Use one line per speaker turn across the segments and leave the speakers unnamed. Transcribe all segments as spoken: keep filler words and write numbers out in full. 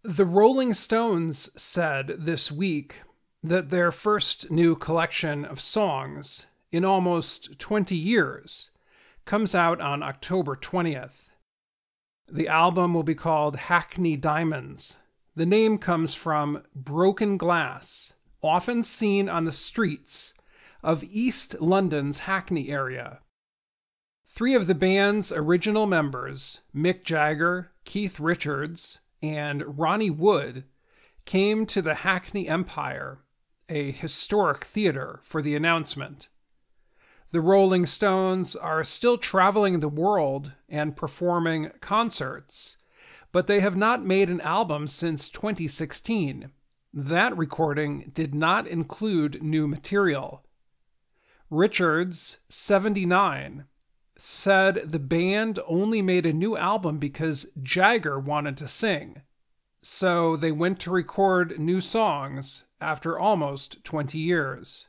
The Rolling Stones said this week that their first new collection of songs in almost twenty years comes out on October twentieth. The album will be called Hackney Diamonds. The name comes from broken glass, often seen on the streets of East London's Hackney area. Three of the band's original members, Mick Jagger, Keith Richards, and Ronnie Wood, came to the Hackney Empire, a historic theater, for the announcement. The Rolling Stones are still traveling the world and performing concerts, but they have not made an album since twenty sixteen. That recording did not include new material. Richards, seventy-nine, said the band only made a new album because Jagger wanted to sing, so they went to record new songs after almost twenty years.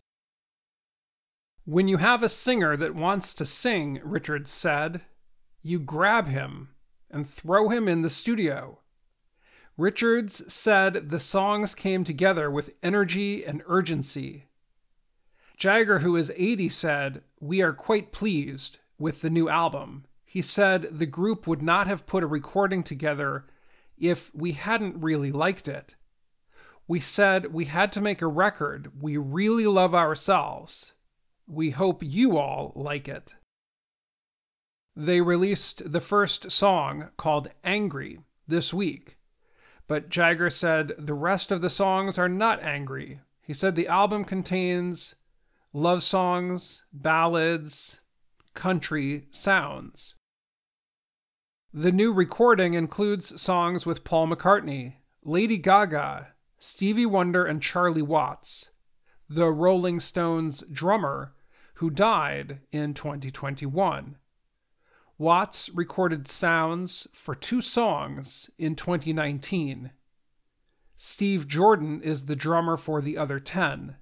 When you have a singer that wants to sing, Richards said, you grab him and throw him in the studio. Richards said the songs came together with energy and urgency. Jagger, who is eighty, said, we are quite pleased with the new album. He said the group would not have put a recording together if we hadn't really liked it. We said we had to make a record we really love ourselves. We hope you all like it. They released the first song, called Angry, this week, but Jagger said the rest of the songs are not angry. He said the album contains love songs, ballads, country sounds. The new recording includes songs with Paul McCartney, Lady Gaga, Stevie Wonder, and Charlie Watts, the Rolling Stones drummer who died in twenty twenty-one. Watts recorded sounds for two songs in twenty nineteen. Steve Jordan is the drummer for the other ten.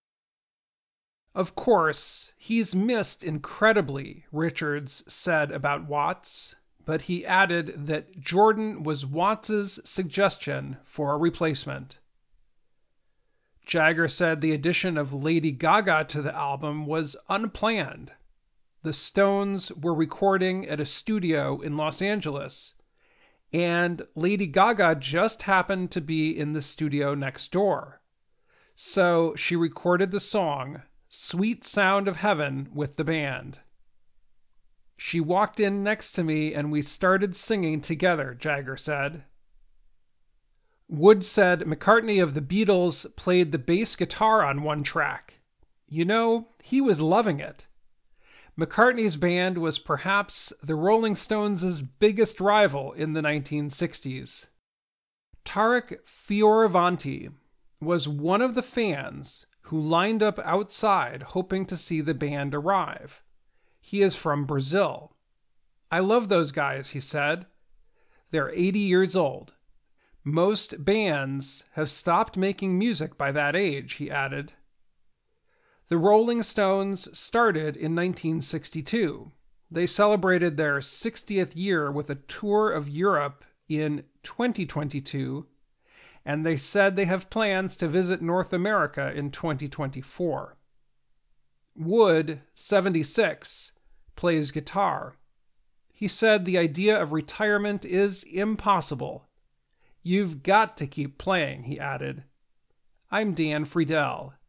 Of course, he's missed incredibly, Richards said about Watts, but he added that Jordan was Watts' suggestion for a replacement. Jagger said the addition of Lady Gaga to the album was unplanned. The Stones were recording at a studio in Los Angeles, and Lady Gaga just happened to be in the studio next door. So she recorded the song Sweet Sound of Heaven with the band. She walked in next to me and we started singing together, Jagger said. Wood said McCartney of the Beatles played the bass guitar on one track. You know, he was loving it. McCartney's band was perhaps the Rolling Stones' biggest rival in the nineteen sixties. Tarek Fioravanti was one of the fans who lined up outside hoping to see the band arrive. He is from Brazil. I love those guys, he said. They're eighty years old. Most bands have stopped making music by that age, he added. The Rolling Stones started in nineteen sixty-two. They celebrated their sixtieth year with a tour of Europe in twenty twenty-two, and they said they have plans to visit North America in twenty twenty-four. Wood, seventy-six, plays guitar. He said the idea of retirement is impossible. You've got to keep playing, he added. I'm Dan Friedel.